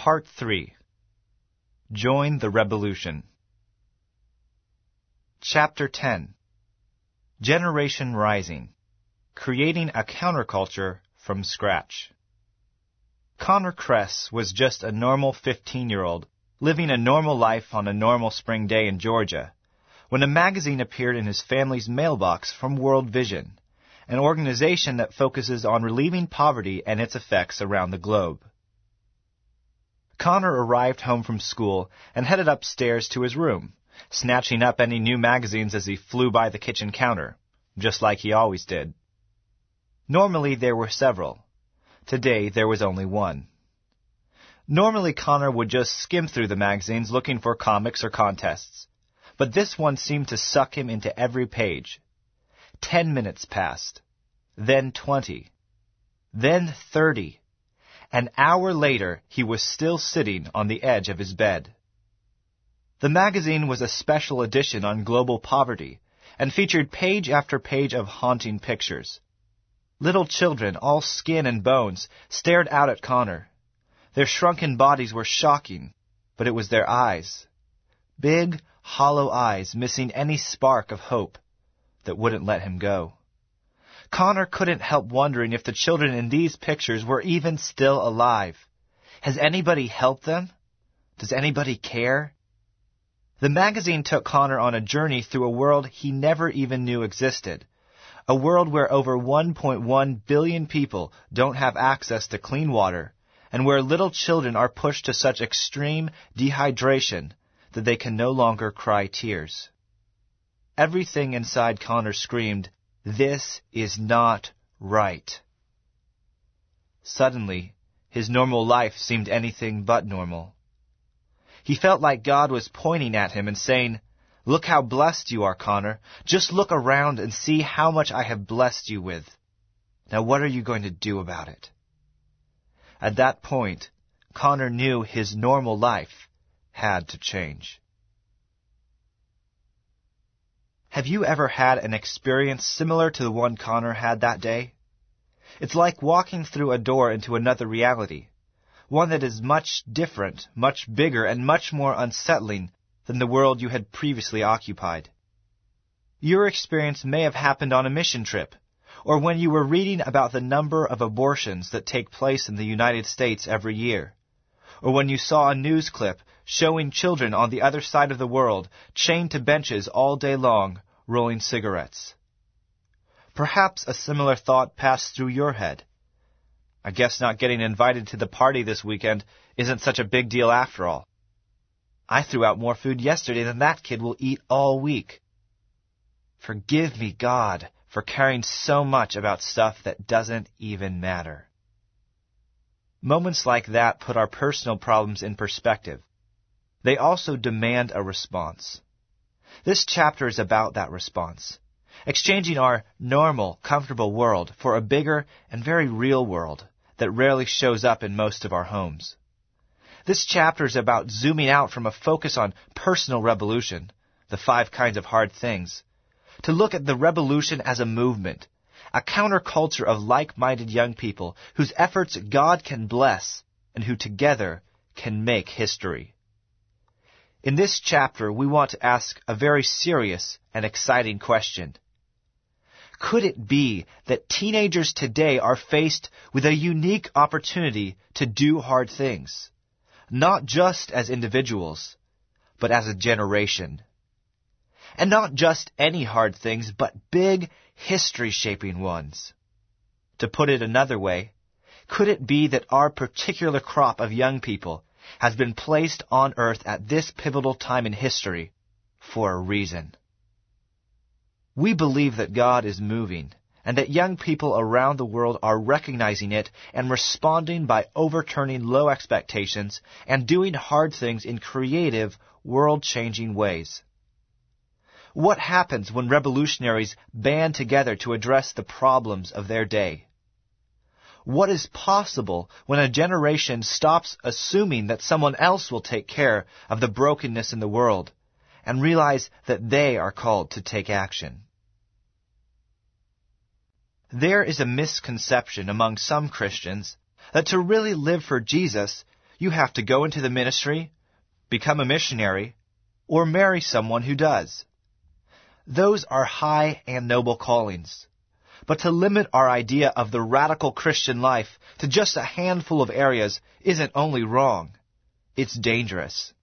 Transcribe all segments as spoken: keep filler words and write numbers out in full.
Part three. Join the Revolution. Chapter ten. Generation Rising. Creating a Counterculture from Scratch. Connor Kress was just a normal fifteen-year-old living a normal life on a normal spring day in Georgia when a magazine appeared in his family's mailbox from World Vision, an organization that focuses on relieving poverty and its effects around the globe. Connor arrived home from school and headed upstairs to his room, snatching up any new magazines as he flew by the kitchen counter, just like he always did. Normally there were several. Today there was only one. Normally Connor would just skim through the magazines looking for comics or contests, but this one seemed to suck him into every page. Ten minutes passed, then twenty, then thirty. An hour later, he was still sitting on the edge of his bed. The magazine was a special edition on global poverty and featured page after page of haunting pictures. Little children, all skin and bones, stared out at Connor. Their shrunken bodies were shocking, but it was their eyes. Big, hollow eyes missing any spark of hope that wouldn't let him go. Connor couldn't help wondering if the children in these pictures were even still alive. Has anybody helped them? Does anybody care? The magazine took Connor on a journey through a world he never even knew existed. A world where over one point one billion people don't have access to clean water, and where little children are pushed to such extreme dehydration that they can no longer cry tears. Everything inside Connor screamed, "This is not right." Suddenly, his normal life seemed anything but normal. He felt like God was pointing at him and saying, "Look how blessed you are, Connor. Just look around and see how much I have blessed you with. Now what are you going to do about it?" At that point, Connor knew his normal life had to change. Have you ever had an experience similar to the one Connor had that day? It's like walking through a door into another reality, one that is much different, much bigger, and much more unsettling than the world you had previously occupied. Your experience may have happened on a mission trip, or when you were reading about the number of abortions that take place in the United States every year, or when you saw a news clip showing children on the other side of the world chained to benches all day long, rolling cigarettes. Perhaps a similar thought passed through your head. I guess not getting invited to the party this weekend isn't such a big deal after all. I threw out more food yesterday than that kid will eat all week. Forgive me, God, for caring so much about stuff that doesn't even matter. Moments like that put our personal problems in perspective. They also demand a response. This chapter is about that response, exchanging our normal, comfortable world for a bigger and very real world that rarely shows up in most of our homes. This chapter is about zooming out from a focus on personal revolution, the five kinds of hard things, to look at the revolution as a movement, a counterculture of like-minded young people whose efforts God can bless and who together can make history. In this chapter, we want to ask a very serious and exciting question. Could it be that teenagers today are faced with a unique opportunity to do hard things, not just as individuals, but as a generation? And not just any hard things, but big, history-shaping ones. To put it another way, could it be that our particular crop of young people has been placed on earth at this pivotal time in history for a reason? We believe that God is moving, and that young people around the world are recognizing it and responding by overturning low expectations and doing hard things in creative, world-changing ways. What happens when revolutionaries band together to address the problems of their day? What is possible when a generation stops assuming that someone else will take care of the brokenness in the world and realize that they are called to take action? There is a misconception among some Christians that to really live for Jesus, you have to go into the ministry, become a missionary, or marry someone who does. Those are high and noble callings. But to limit our idea of the radical Christian life to just a handful of areas isn't only wrong, it's dangerous.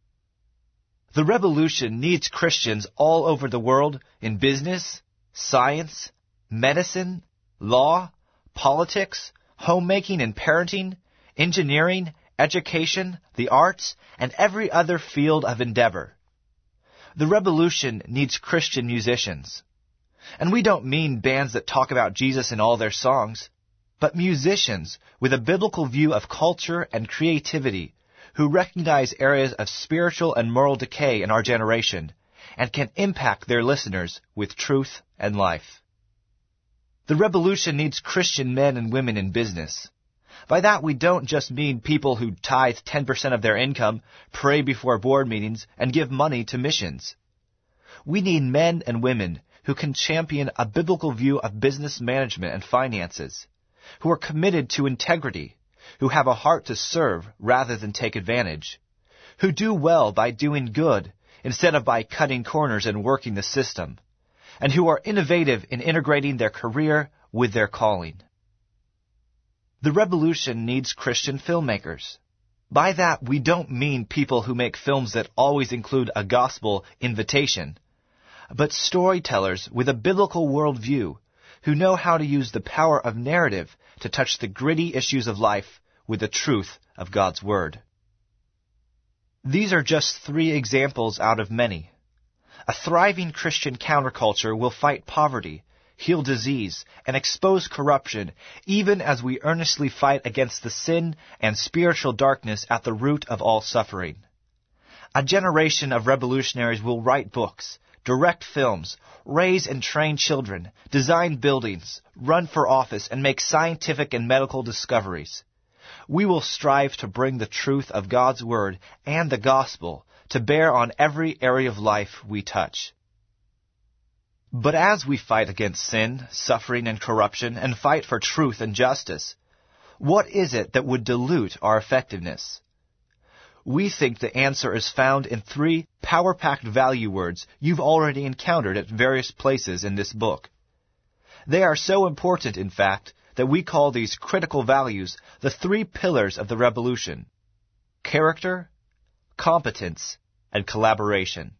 The revolution needs Christians all over the world in business, science, medicine, law, politics, homemaking and parenting, engineering, education, the arts, and every other field of endeavor. The revolution needs Christian musicians. And we don't mean bands that talk about Jesus in all their songs, but musicians with a biblical view of culture and creativity who recognize areas of spiritual and moral decay in our generation and can impact their listeners with truth and life. The revolution needs Christian men and women in business. By that, we don't just mean people who tithe ten percent of their income, pray before board meetings, and give money to missions. We need men and women who can champion a biblical view of business management and finances, who are committed to integrity, who have a heart to serve rather than take advantage, who do well by doing good instead of by cutting corners and working the system, and who are innovative in integrating their career with their calling. The revolution needs Christian filmmakers. By that, we don't mean people who make films that always include a gospel invitation, but storytellers with a biblical worldview who know how to use the power of narrative to touch the gritty issues of life with the truth of God's Word. These are just three examples out of many. A thriving Christian counterculture will fight poverty, heal disease, and expose corruption, even as we earnestly fight against the sin and spiritual darkness at the root of all suffering. A generation of revolutionaries will write books, direct films, raise and train children, design buildings, run for office, and make scientific and medical discoveries. We will strive to bring the truth of God's Word and the gospel to bear on every area of life we touch. But as we fight against sin, suffering, and corruption, and fight for truth and justice, what is it that would dilute our effectiveness? We think the answer is found in three power-packed value words you've already encountered at various places in this book. They are so important, in fact, that we call these critical values the three pillars of the revolution: character, competence, and collaboration.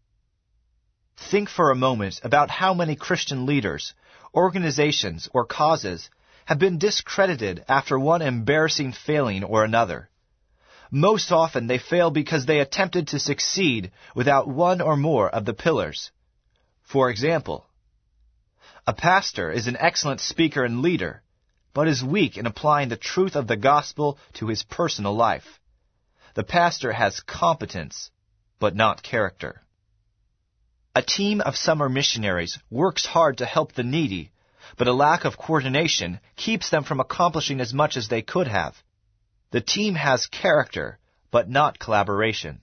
Think for a moment about how many Christian leaders, organizations, or causes have been discredited after one embarrassing failing or another. Most often they fail because they attempted to succeed without one or more of the pillars. For example, a pastor is an excellent speaker and leader, but is weak in applying the truth of the gospel to his personal life. The pastor has competence, but not character. A team of summer missionaries works hard to help the needy, but a lack of coordination keeps them from accomplishing as much as they could have. The team has character, but not collaboration.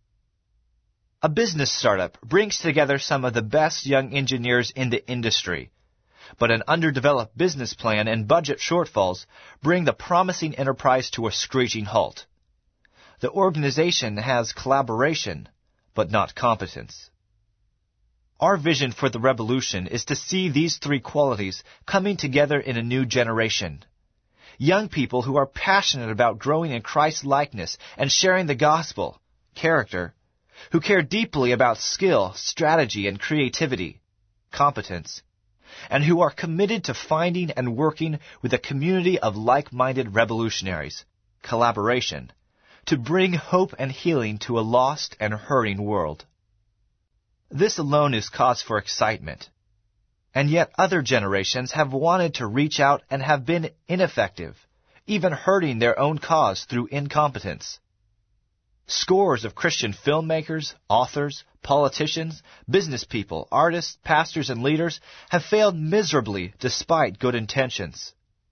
A business startup brings together some of the best young engineers in the industry, but an underdeveloped business plan and budget shortfalls bring the promising enterprise to a screeching halt. The organization has collaboration, but not competence. Our vision for the revolution is to see these three qualities coming together in a new generation. Young people who are passionate about growing in Christ's likeness and sharing the gospel, character, who care deeply about skill, strategy, and creativity, competence, and who are committed to finding and working with a community of like-minded revolutionaries, collaboration, to bring hope and healing to a lost and hurting world. This alone is cause for excitement. And yet other generations have wanted to reach out and have been ineffective, even hurting their own cause through incompetence. Scores of Christian filmmakers, authors, politicians, business people, artists, pastors, and leaders have failed miserably despite good intentions.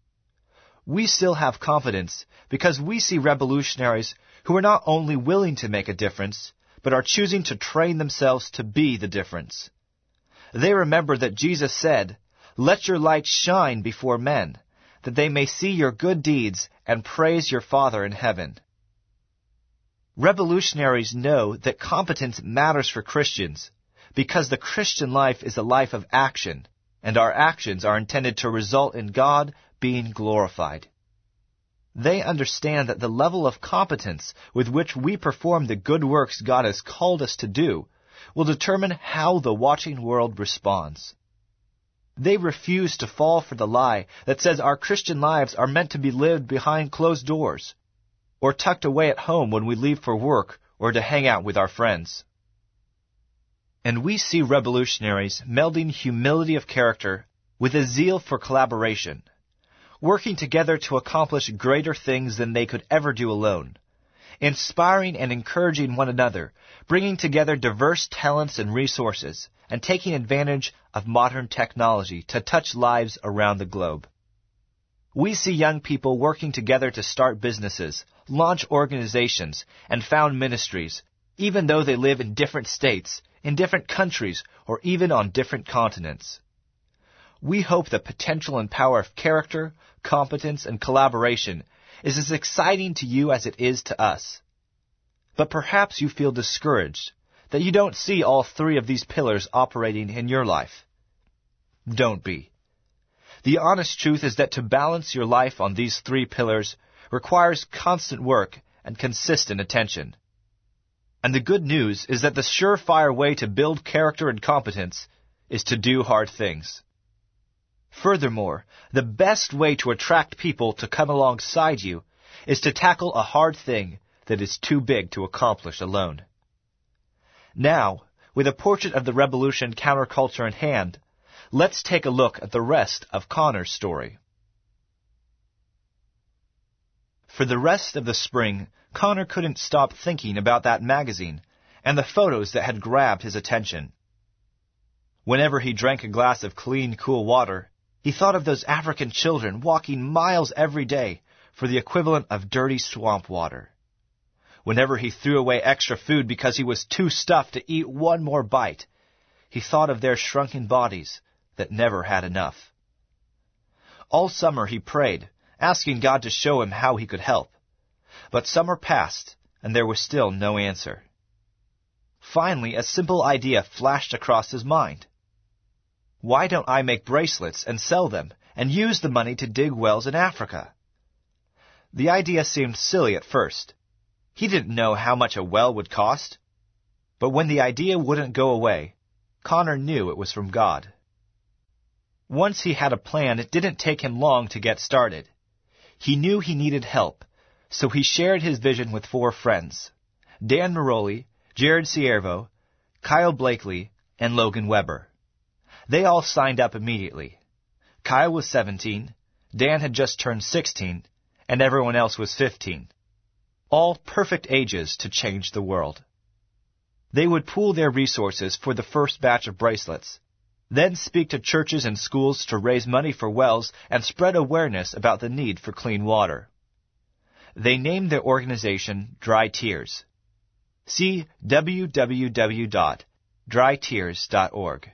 We still have confidence because we see revolutionaries who are not only willing to make a difference, but are choosing to train themselves to be the difference. They remember that Jesus said, "Let your light shine before men, that they may see your good deeds and praise your Father in heaven." Revolutionaries know that competence matters for Christians because the Christian life is a life of action, and our actions are intended to result in God being glorified. They understand that the level of competence with which we perform the good works God has called us to do will determine how the watching world responds. They refuse to fall for the lie that says our Christian lives are meant to be lived behind closed doors, or tucked away at home when we leave for work or to hang out with our friends. And we see revolutionaries melding humility of character with a zeal for collaboration, working together to accomplish greater things than they could ever do alone, inspiring and encouraging one another, bringing together diverse talents and resources, and taking advantage of modern technology to touch lives around the globe. We see young people working together to start businesses, launch organizations, and found ministries, even though they live in different states, in different countries, or even on different continents. We hope the potential and power of character, competence, and collaboration is as exciting to you as it is to us. But perhaps you feel discouraged that you don't see all three of these pillars operating in your life. Don't be. The honest truth is that to balance your life on these three pillars requires constant work and consistent attention. And the good news is that the surefire way to build character and competence is to do hard things. Furthermore, the best way to attract people to come alongside you is to tackle a hard thing that is too big to accomplish alone. Now, with a portrait of the revolution counterculture in hand, let's take a look at the rest of Connor's story. For the rest of the spring, Connor couldn't stop thinking about that magazine and the photos that had grabbed his attention. Whenever he drank a glass of clean, cool water, he thought of those African children walking miles every day for the equivalent of dirty swamp water. Whenever he threw away extra food because he was too stuffed to eat one more bite, he thought of their shrunken bodies that never had enough. All summer he prayed, asking God to show him how he could help. But summer passed, and there was still no answer. Finally, a simple idea flashed across his mind. Why don't I make bracelets and sell them, and use the money to dig wells in Africa? The idea seemed silly at first. He didn't know how much a well would cost. But when the idea wouldn't go away, Connor knew it was from God. Once he had a plan, it didn't take him long to get started. He knew he needed help, so he shared his vision with four friends: Dan Maroli, Jared Siervo, Kyle Blakely, and Logan Weber. They all signed up immediately. Kyle was seventeen, Dan had just turned sixteen, and everyone else was fifteen. All perfect ages to change the world. They would pool their resources for the first batch of bracelets, then speak to churches and schools to raise money for wells and spread awareness about the need for clean water. They named their organization Dry Tears. See w w w dot dry tears dot org.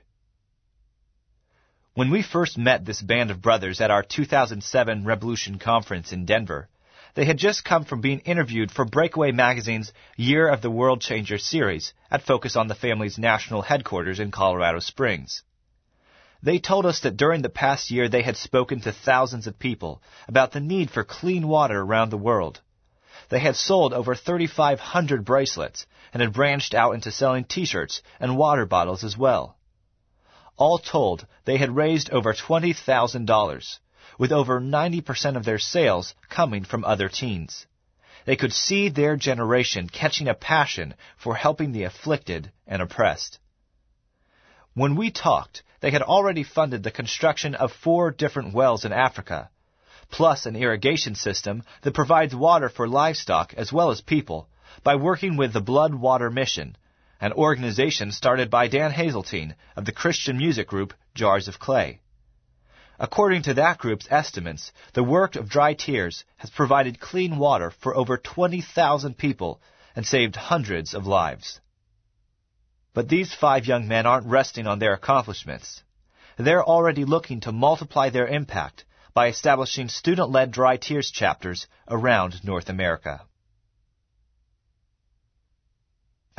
When we first met this band of brothers at our two thousand seven Revolution Conference in Denver, they had just come from being interviewed for Breakaway Magazine's Year of the World Changer series at Focus on the Family's national headquarters in Colorado Springs. They told us that during the past year they had spoken to thousands of people about the need for clean water around the world. They had sold over thirty-five hundred bracelets and had branched out into selling T-shirts and water bottles as well. All told, they had raised over twenty thousand dollars, with over ninety percent of their sales coming from other teens. They could see their generation catching a passion for helping the afflicted and oppressed. When we talked, they had already funded the construction of four different wells in Africa, plus an irrigation system that provides water for livestock as well as people, by working with the Blood Water Mission, an organization started by Dan Hazeltine of the Christian music group Jars of Clay. According to that group's estimates, the work of Dry Tears has provided clean water for over twenty thousand people and saved hundreds of lives. But these five young men aren't resting on their accomplishments. They're already looking to multiply their impact by establishing student-led Dry Tears chapters around North America.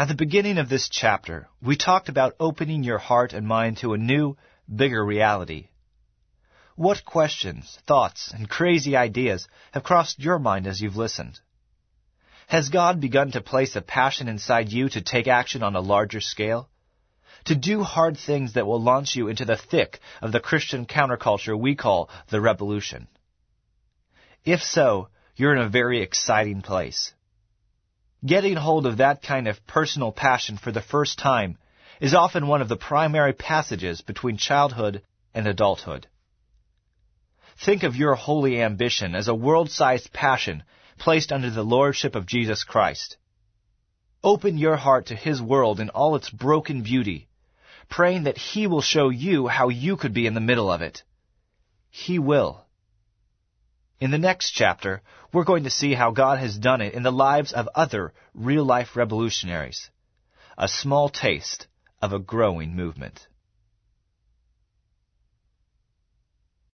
At the beginning of this chapter, we talked about opening your heart and mind to a new, bigger reality. What questions, thoughts, and crazy ideas have crossed your mind as you've listened? Has God begun to place a passion inside you to take action on a larger scale? To do hard things that will launch you into the thick of the Christian counterculture we call the revolution? If so, you're in a very exciting place. Getting hold of that kind of personal passion for the first time is often one of the primary passages between childhood and adulthood. Think of your holy ambition as a world-sized passion placed under the lordship of Jesus Christ. Open your heart to His world in all its broken beauty, praying that He will show you how you could be in the middle of it. He will. In the next chapter, we're going to see how God has done it in the lives of other real-life revolutionaries. A small taste of a growing movement.